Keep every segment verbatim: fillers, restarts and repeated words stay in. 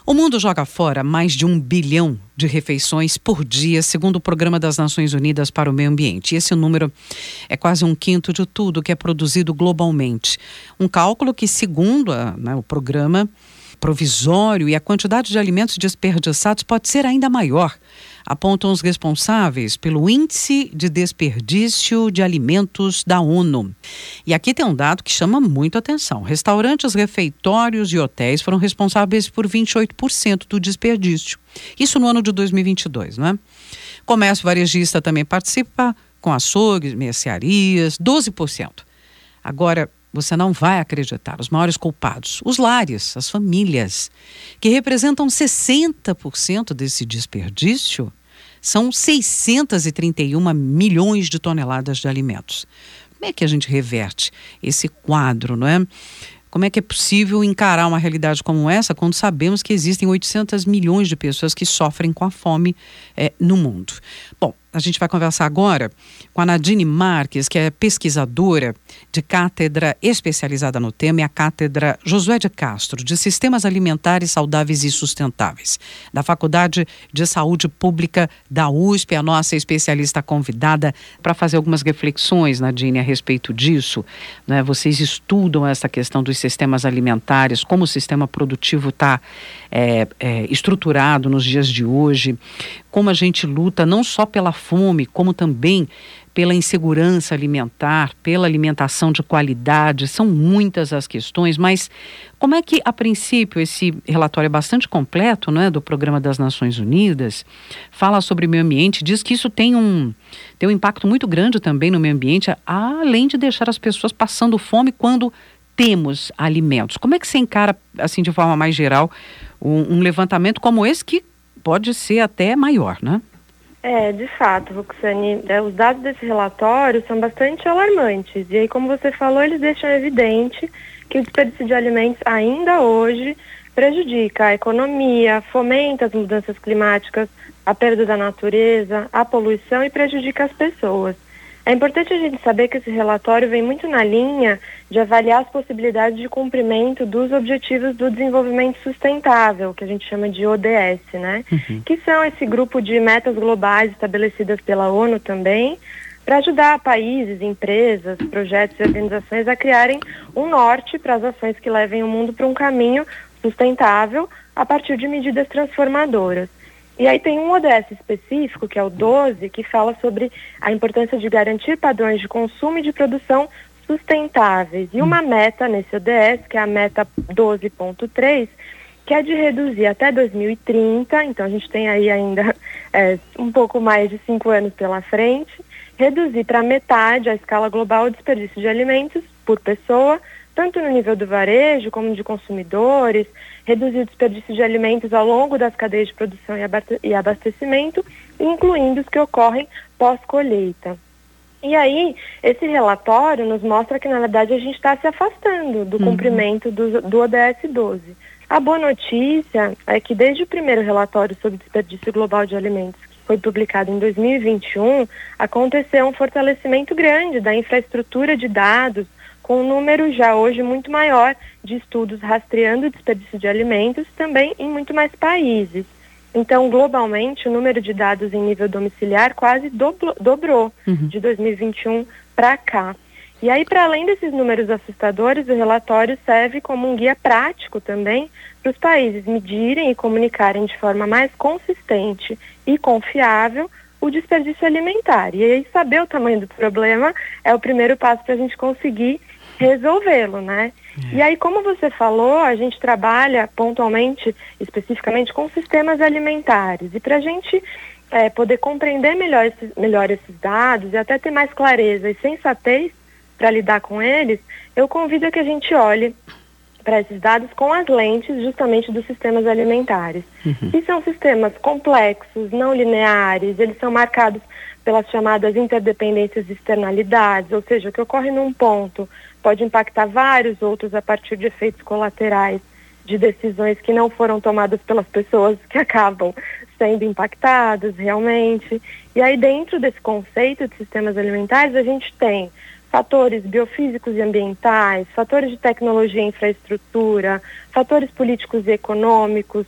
O mundo joga fora mais de um bilhão de refeições por dia, segundo o Programa das Nações Unidas para o Meio Ambiente. E esse número é quase um quinto de tudo que é produzido globalmente. Um cálculo que, segundo a, né, o programa provisório, e a quantidade de alimentos desperdiçados pode ser ainda maior, apontam os responsáveis pelo Índice de Desperdício de Alimentos da ONU. E aqui tem um dado que chama muito atenção. Restaurantes, refeitórios e hotéis foram responsáveis por vinte e oito por cento do desperdício. Isso no ano de dois mil e vinte e dois, não é? Comércio varejista também participa, com açougues, mercearias, doze por cento. Agora, você não vai acreditar, os maiores culpados, os lares, as famílias, que representam sessenta por cento desse desperdício, são seiscentos e trinta e um milhões de toneladas de alimentos. Como é que a gente reverte esse quadro, não é? Como é que é possível encarar uma realidade como essa quando sabemos que existem oitocentos milhões de pessoas que sofrem com a fome é, no mundo? Bom, a gente vai conversar agora com a Nadine Marques, que é pesquisadora de cátedra especializada no tema, e a cátedra Josué de Castro, de Sistemas Alimentares Saudáveis e Sustentáveis, da Faculdade de Saúde Pública da U S P, a nossa especialista convidada para fazer algumas reflexões, Nadine, a respeito disso. Né? Vocês estudam essa questão dos sistemas alimentares, como o sistema produtivo está é, é, estruturado nos dias de hoje, como a gente luta não só pela fome, como também pela insegurança alimentar, pela alimentação de qualidade. São muitas as questões, mas como é que, a princípio, esse relatório é bastante completo, né, do Programa das Nações Unidas, fala sobre meio ambiente, diz que isso tem um, tem um impacto muito grande também no meio ambiente, além de deixar as pessoas passando fome quando temos alimentos. Como é que você encara, assim, de forma mais geral, um, um levantamento como esse, que pode ser até maior, né? É, de fato, Roxane, os dados desse relatório são bastante alarmantes. E aí, como você falou, eles deixam evidente que o desperdício de alimentos ainda hoje prejudica a economia, fomenta as mudanças climáticas, a perda da natureza, a poluição e prejudica as pessoas. É importante a gente saber que esse relatório vem muito na linha de avaliar as possibilidades de cumprimento dos Objetivos do Desenvolvimento Sustentável, que a gente chama de O D S, né? Uhum. Que são esse grupo de metas globais estabelecidas pela ONU também, para ajudar países, empresas, projetos e organizações a criarem um norte para as ações que levem o mundo para um caminho sustentável a partir de medidas transformadoras. E aí tem um O D S específico, que é o doze, que fala sobre a importância de garantir padrões de consumo e de produção sustentáveis. E uma meta nesse O D S, que é a meta doze ponto três, que é de reduzir até dois mil e trinta, então a gente tem aí ainda é, um pouco mais de cinco anos pela frente, reduzir para metade a escala global o desperdício de alimentos por pessoa, tanto no nível do varejo como de consumidores, reduzir o desperdício de alimentos ao longo das cadeias de produção e abastecimento, incluindo os que ocorrem pós-colheita. E aí, esse relatório nos mostra que, na verdade, a gente está se afastando do uhum. cumprimento do, do O D S doze. A boa notícia é que, desde o primeiro relatório sobre desperdício global de alimentos, que foi publicado em dois mil e vinte e um, aconteceu um fortalecimento grande da infraestrutura de dados, com um número já hoje muito maior de estudos rastreando o desperdício de alimentos, também em muito mais países. Então, globalmente, o número de dados em nível domiciliar quase dobro, dobrou uhum. de dois mil e vinte e um para cá. E aí, para além desses números assustadores, o relatório serve como um guia prático também para os países medirem e comunicarem de forma mais consistente e confiável o desperdício alimentar. E aí, saber o tamanho do problema é o primeiro passo para a gente conseguir resolvê-lo, né? É. E aí, como você falou, a gente trabalha pontualmente, especificamente, com sistemas alimentares. E para a gente é, poder compreender melhor esses, melhor esses dados e até ter mais clareza e sensatez para lidar com eles, eu convido a que a gente olhe para esses dados com as lentes justamente dos sistemas alimentares. Uhum. E são sistemas complexos, não lineares, eles são marcados pelas chamadas interdependências e externalidades, ou seja, o que ocorre num ponto pode impactar vários outros a partir de efeitos colaterais de decisões que não foram tomadas pelas pessoas que acabam sendo impactadas realmente. E aí, dentro desse conceito de sistemas alimentares, a gente tem fatores biofísicos e ambientais, fatores de tecnologia e infraestrutura, fatores políticos e econômicos,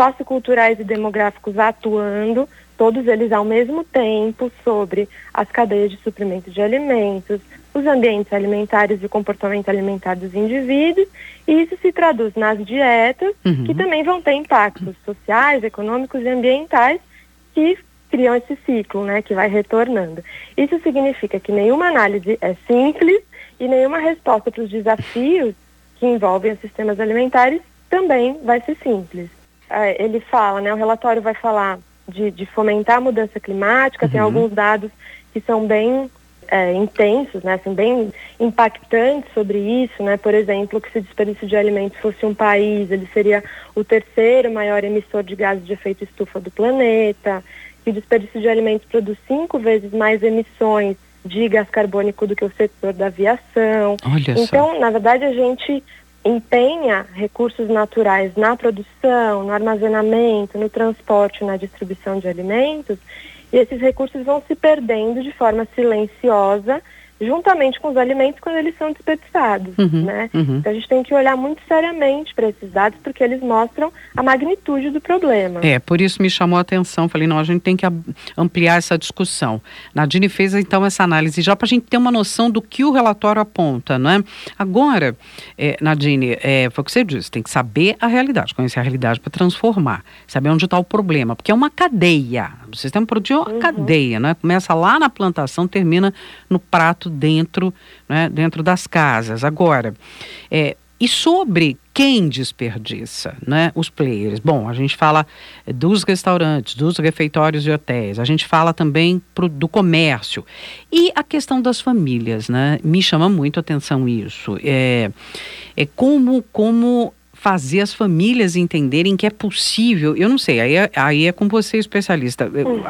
socioculturais e demográficos atuando, todos eles ao mesmo tempo, sobre as cadeias de suprimento de alimentos, os ambientes alimentares e o comportamento alimentar dos indivíduos, e isso se traduz nas dietas, uhum. que também vão ter impactos sociais, econômicos e ambientais que criam esse ciclo, né, que vai retornando. Isso significa que nenhuma análise é simples e nenhuma resposta para os desafios que envolvem os sistemas alimentares também vai ser simples. É, ele fala, né, o relatório vai falar de, de fomentar a mudança climática, uhum. tem alguns dados que são bem é, intensos, né, assim, bem impactantes sobre isso, né, por exemplo, que se o desperdício de alimentos fosse um país, ele seria o terceiro maior emissor de gases de efeito estufa do planeta, que o desperdício de alimentos produz cinco vezes mais emissões de gás carbônico do que o setor da aviação. Olha então, só. na verdade, a gente empenha recursos naturais na produção, no armazenamento, no transporte, na distribuição de alimentos, e esses recursos vão se perdendo de forma silenciosa, juntamente com os alimentos quando eles são desperdiçados, uhum, né? Uhum. Então a gente tem que olhar muito seriamente para esses dados, porque eles mostram a magnitude do problema. É, por isso me chamou a atenção, falei, não, a gente tem que ampliar essa discussão. Nadine fez então essa análise já para a gente ter uma noção do que o relatório aponta, não é? Agora, é, Nadine, é, foi o que você disse, tem que saber a realidade, conhecer a realidade para transformar, saber onde está o problema, porque é uma cadeia, o sistema produtivo é uma uhum. cadeia, né? Começa lá na plantação, termina no prato dentro, né, dentro das casas. Agora, é, e sobre quem desperdiça, né, os players? Bom, a gente fala dos restaurantes, dos refeitórios e hotéis, a gente fala também pro, do comércio. E a questão das famílias, né? Me chama muito a atenção isso. É, é como... como fazer as famílias entenderem que é possível, eu não sei, aí é, aí é com você, especialista,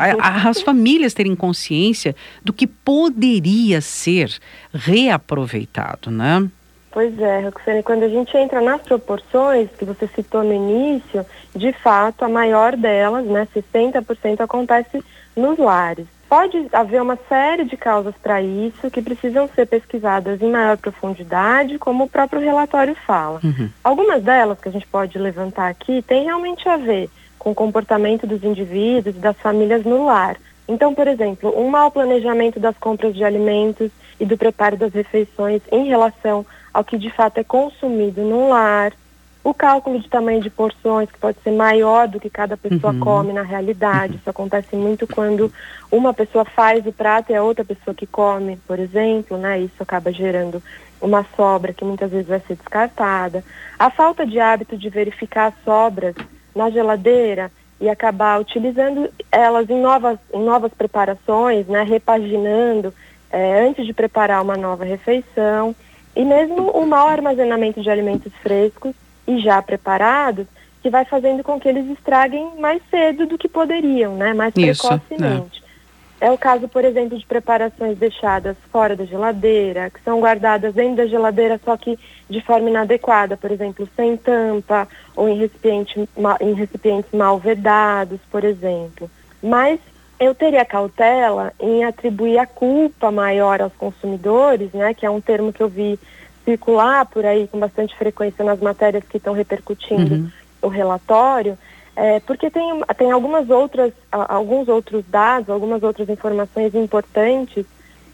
as famílias terem consciência do que poderia ser reaproveitado, né? Pois é, Roxane, quando a gente entra nas proporções que você citou no início, de fato, a maior delas, né, sessenta por cento, acontece nos lares. Pode haver uma série de causas para isso que precisam ser pesquisadas em maior profundidade, como o próprio relatório fala. Uhum. Algumas delas que a gente pode levantar aqui têm realmente a ver com o comportamento dos indivíduos e das famílias no lar. Então, por exemplo, um mau planejamento das compras de alimentos e do preparo das refeições em relação ao que de fato é consumido no lar, o cálculo de tamanho de porções, que pode ser maior do que cada pessoa uhum. come na realidade. Isso acontece muito quando uma pessoa faz o prato e a outra pessoa que come, por exemplo, né? Isso acaba gerando uma sobra que muitas vezes vai ser descartada. A falta de hábito de verificar as sobras na geladeira e acabar utilizando elas em novas, em novas preparações, né? Repaginando é, antes de preparar uma nova refeição. E mesmo o mau armazenamento de alimentos frescos e já preparados, que vai fazendo com que eles estraguem mais cedo do que poderiam, né? Mais Isso, precocemente. É. é o caso, por exemplo, de preparações deixadas fora da geladeira, que são guardadas dentro da geladeira, só que de forma inadequada, por exemplo, sem tampa ou em, recipiente, em recipientes mal vedados, por exemplo. Mas eu teria cautela em atribuir a culpa maior aos consumidores, né? Que é um termo que eu vi circular por aí com bastante frequência nas matérias que estão repercutindo uhum. o relatório, é, porque tem, tem algumas outras, alguns outros dados, algumas outras informações importantes.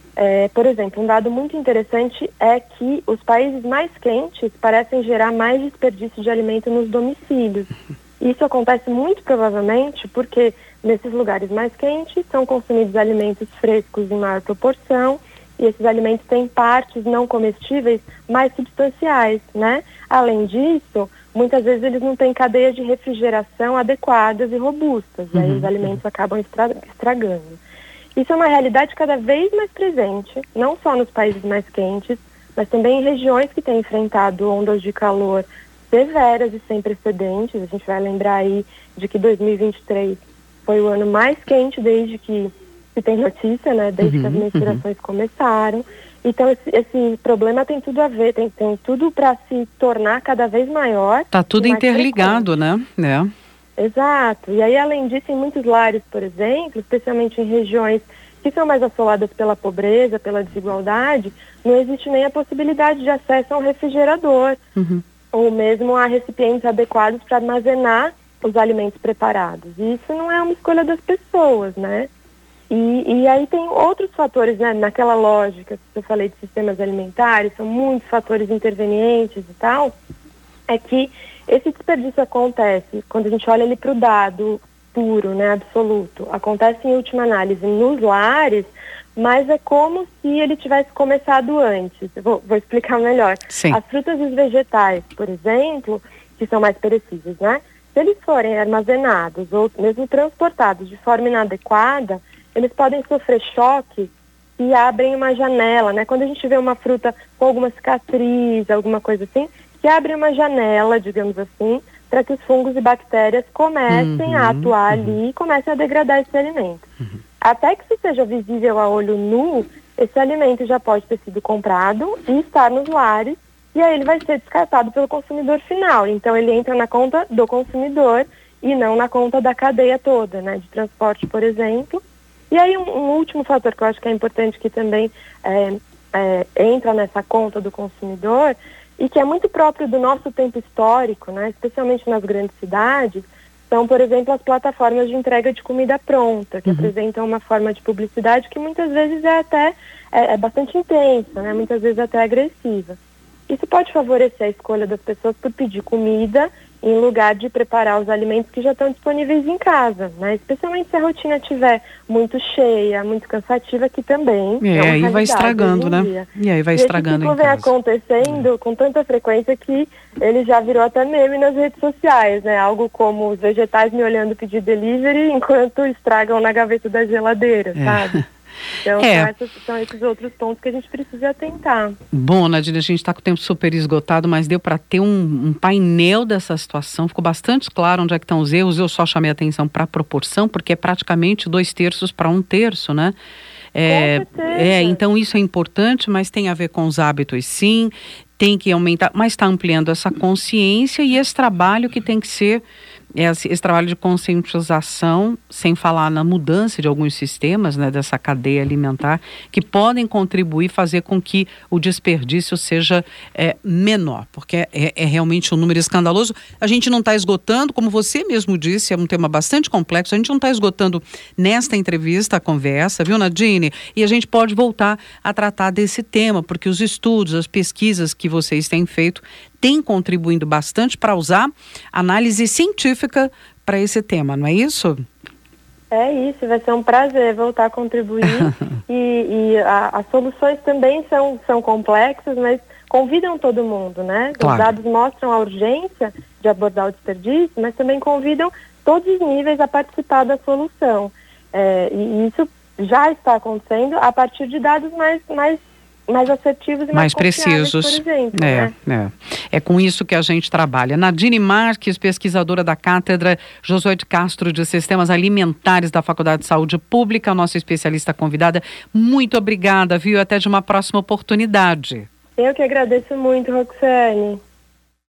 É, por exemplo, um dado muito interessante é que os países mais quentes parecem gerar mais desperdício de alimento nos domicílios. Isso acontece muito provavelmente porque nesses lugares mais quentes são consumidos alimentos frescos em maior proporção, e esses alimentos têm partes não comestíveis mais substanciais, né? Além disso, muitas vezes eles não têm cadeias de refrigeração adequadas e robustas, uhum. aí os alimentos acabam estra- estragando. Isso é uma realidade cada vez mais presente, não só nos países mais quentes, mas também em regiões que têm enfrentado ondas de calor severas e sem precedentes. A gente vai lembrar aí de que dois mil e vinte e três foi o ano mais quente desde que se tem notícia, né, desde uhum, que as menstruações uhum. começaram. Então esse, esse problema tem tudo a ver, tem, tem tudo para se tornar cada vez maior. Está tudo interligado, frequente. né? É. Exato. E aí, além disso, em muitos lares, por exemplo, especialmente em regiões que são mais assoladas pela pobreza, pela desigualdade, não existe nem a possibilidade de acesso a um refrigerador, uhum. ou mesmo a recipientes adequados para armazenar os alimentos preparados. E isso não é uma escolha das pessoas, né? E, e aí tem outros fatores, né? Naquela lógica que eu falei de sistemas alimentares, são muitos fatores intervenientes e tal, é que esse desperdício acontece quando a gente olha ali para o dado puro, né, absoluto. Acontece em última análise nos lares, mas é como se ele tivesse começado antes. Eu vou, vou explicar melhor. Sim. As frutas e os vegetais, por exemplo, que são mais perecíveis, né? Se eles forem armazenados ou mesmo transportados de forma inadequada, eles podem sofrer choque e abrem uma janela, né? Quando a gente vê uma fruta com alguma cicatriz, alguma coisa assim, que abre uma janela, digamos assim, para que os fungos e bactérias comecem uhum, a atuar uhum. ali e comecem a degradar esse alimento. Uhum. Até que isso seja visível a olho nu, esse alimento já pode ter sido comprado e estar nos lares, e aí ele vai ser descartado pelo consumidor final. Então ele entra na conta do consumidor e não na conta da cadeia toda, né, de transporte, por exemplo. E aí um, um último fator que eu acho que é importante, que também é, é, entra nessa conta do consumidor, e que é muito próprio do nosso tempo histórico, né, especialmente nas grandes cidades, são, por exemplo, as plataformas de entrega de comida pronta, que uhum. apresentam uma forma de publicidade que muitas vezes é até é, é bastante intensa, né, muitas vezes até agressiva. Isso pode favorecer a escolha das pessoas por pedir comida em lugar de preparar os alimentos que já estão disponíveis em casa, né? Especialmente se a rotina estiver muito cheia, muito cansativa, que também é, é e vai estragando, né? E aí vai e estragando em casa. Vem acontecendo é. com tanta frequência que ele já virou até meme nas redes sociais, né? Algo como os vegetais me olhando pedir delivery enquanto estragam na gaveta da geladeira, é. sabe? Então, é. são, essas, são esses outros pontos que a gente precisa atentar. Bom, Nadine, a gente está com o tempo super esgotado, mas deu para ter um, um painel dessa situação. Ficou bastante claro onde é que estão os erros. Eu só chamei a atenção para a proporção, porque é praticamente dois terços para um terço, né? É, com certeza. é, então isso é importante, mas tem a ver com os hábitos, sim. Tem que aumentar, mas está ampliando essa consciência e esse trabalho que tem que ser... Esse, esse trabalho de conscientização, sem falar na mudança de alguns sistemas, né, dessa cadeia alimentar, que podem contribuir, fazer com que o desperdício seja é, menor, porque é, é realmente um número escandaloso. A gente não está esgotando, como você mesmo disse, é um tema bastante complexo, a gente não está esgotando nesta entrevista a conversa, viu, Nadine? E a gente pode voltar a tratar desse tema, porque os estudos, as pesquisas que vocês têm feito tem contribuindo bastante para usar análise científica para esse tema, não é isso? É isso, vai ser um prazer voltar a contribuir e, e a, as soluções também são, são complexas, mas convidam todo mundo, né? Claro. Os dados mostram a urgência de abordar o desperdício, mas também convidam todos os níveis a participar da solução. É, e isso já está acontecendo a partir de dados mais, mais mais assertivos e mais, mais precisos, por exemplo. É, né? é. é com isso que a gente trabalha. Nadine Marques, pesquisadora da Cátedra Josué de Castro de Sistemas Alimentares da Faculdade de Saúde Pública, nossa especialista convidada. Muito obrigada, viu? Até de uma próxima oportunidade. Eu que agradeço muito, Roxane.